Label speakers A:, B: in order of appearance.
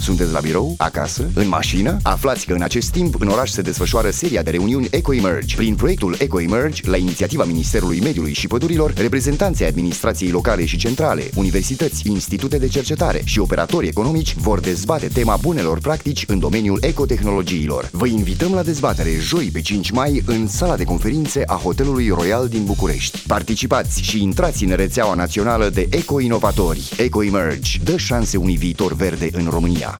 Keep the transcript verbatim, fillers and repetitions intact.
A: Sunteți la birou? Acasă? În mașină? Aflați că în acest timp în oraș se desfășoară seria de reuniuni EcoEmerge. Prin proiectul EcoEmerge, la inițiativa Ministerului Mediului și Pădurilor, reprezentanții administrației locale și centrale, universități, institute de cercetare și operatori economici vor dezbate tema bunelor practici în domeniul ecotehnologiilor. Vă invităm la dezbatere joi pe cinci mai în sala de conferințe a Hotelului Royal din București. Participați și intrați în rețeaua națională de eco-inovatori. EcoEmerge dă șanse unui viitor verde în România.